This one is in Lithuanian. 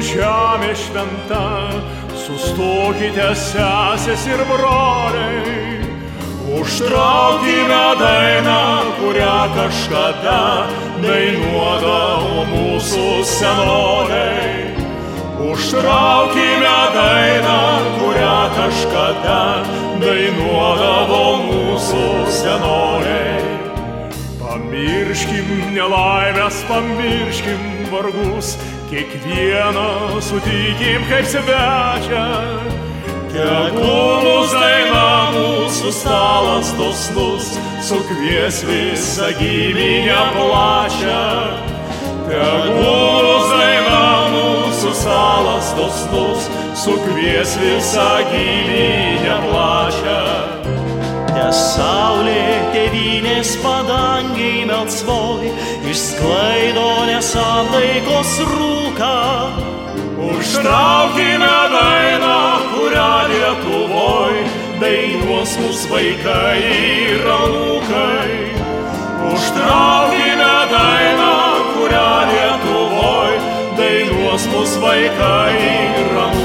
žemė šventa, sustokite sesės ir broliai, užtraukime dainą, kurią kažkada dainuodavo mūsų senoliai. Užtraukime dainą, kurią kažkada dainuodavo mūsų senoliai. Pamirškim nelaimės, pamirškim vargus, kiekvieną sutikim kaip svečią. Tegul mūsų daina, mūsų stalas dosnus, sukvies visą giminę plačią. Tegul mūsų daina, mūsų stalas dosnus, sukvies visą giminę plačią. Te saulė tėvynės padangiai melsvoj išsklaido nesantaikos rūką. Užtraukime dainą, kurią Lietuvoj dainuos mūsų vaikai ir anūkai. Užtraukime dainą, kurią Lietuvoj dainuos mūsų vaikai ir anūkai.